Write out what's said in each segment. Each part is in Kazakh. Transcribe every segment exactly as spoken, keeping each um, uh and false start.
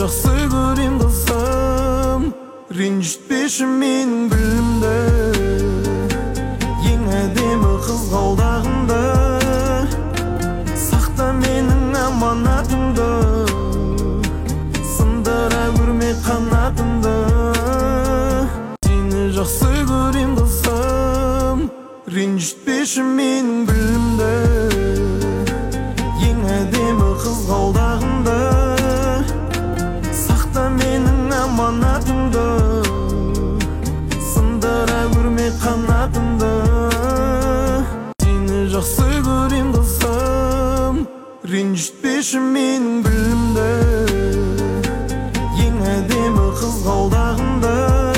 жақсы көрем қылсам, ренжітпеші менің білімді. Ең әдемі қыз қалдағында, сақта менің аманатымды, сындыра көрме қанатымды. Сені жақсы көрем қылсам, ренжітпеші менің білімді. Ең әдемі қыз қалдағында, сақта менің аманатымды, сындыра көрме қанатымды. Сені жақсы көрем қылсам, ренжітпеші менің білімді. Ең әдемі қыз қалдағында,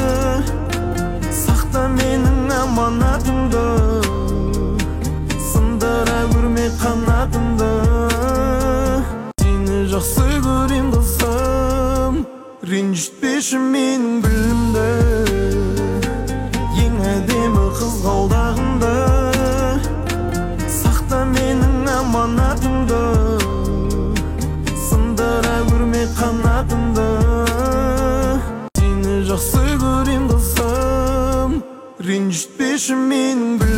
сақта менің аманатымды, сындыра көрме қанатымды. Сені жақсы көрем қылсам, ренжітпеші менің білімді. Ең әдемі қыз қалдағында, сақта менің аманатымды, сындыра көрме қанатымды. Сені жақсы көрем қылсам, ренжітпеші менің